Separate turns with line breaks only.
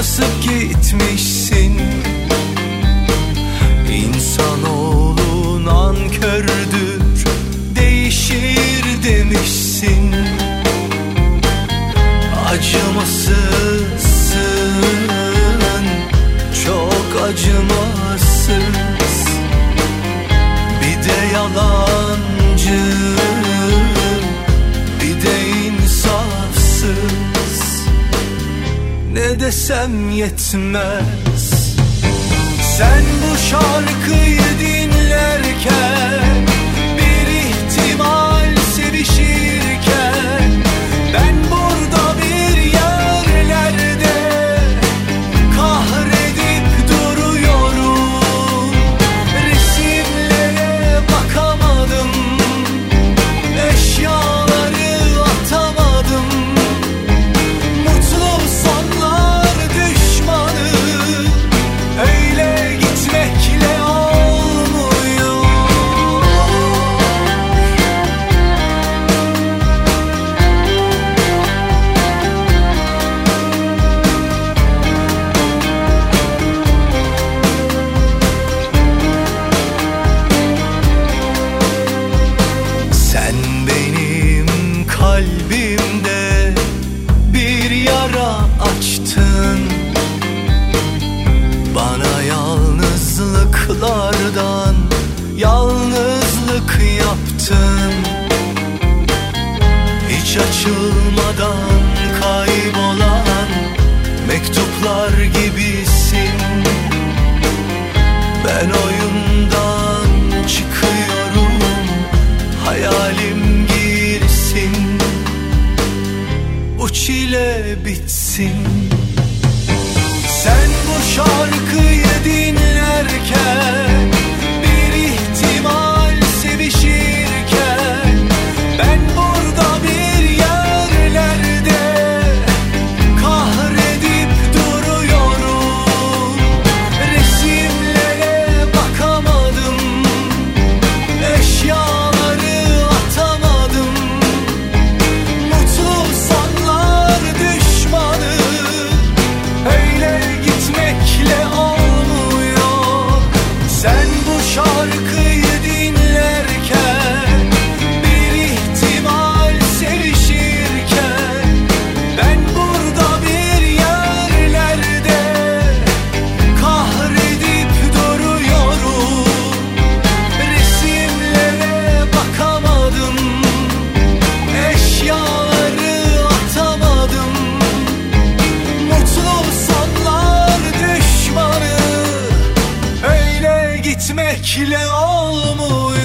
basıp gitmişsin. İnsanoğlu nankördür, değişir demişsin. Acımasızsın, çok acımasız. Bir de yalancı, bir de insafsız. Ne desem yetmez. Sen bu şarkıyı dinlerken, bir ihtimal sevişirken, ben burada bir yerlerde kahredip duruyorum. Resimlere bakamadım, eşyaları atamadım. Mutlu sonlar düşmanı, öyle gitmekle olmuyor. Sen benim kalbimde bir yara açtın. Bana yalnızlıklardan yalnızlık yaptın. Hiç açılmadan kaybolan mektuplar gibisin. Ben oyundan çıkıyorum, hayalim girsin, bu çile bitsin. Sen bu şarkıyı dinlerken, bir ihtimal sevişirken, ben burada bir yerlerde kahredip duruyorum. Resimlere bakamadım, eşyaları atamadım. Mutlu sonlar düşmanı, öyle gitmekle olmuyor. Sen bu şarkıyı dinlerken, bir ihtimal sevişirken, ben burada bir yerlerde kahredip duruyorum. Resimlere bakamadım, eşyaları atamadım. Mutlu sonlar düşmanı, öyle gitmekle olmuyor.